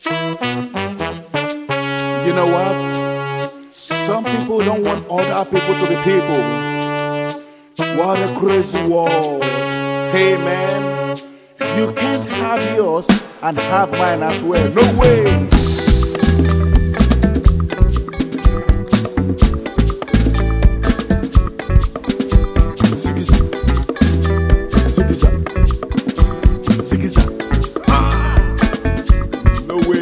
You know what? Some people don't want other people to be people. What a crazy world. Hey man, you can't have yours and have mine as well. No way. No way.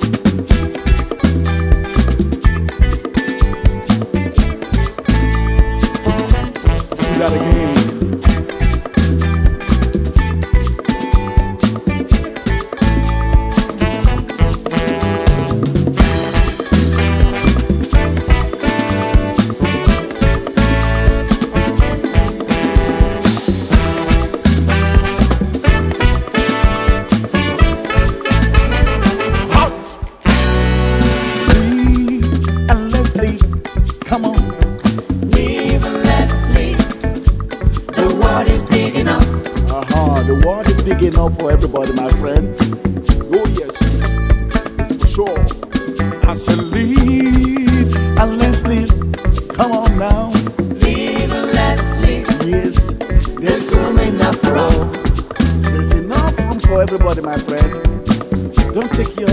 Do that again. Come on. Live and let's live. The world is big enough. The world is big enough for everybody, my friend. Oh yes, for sure. I said live and let's live. Come on now. Live and let's live. Yes, There's room enough for all. There's enough room for everybody, my friend. Don't take your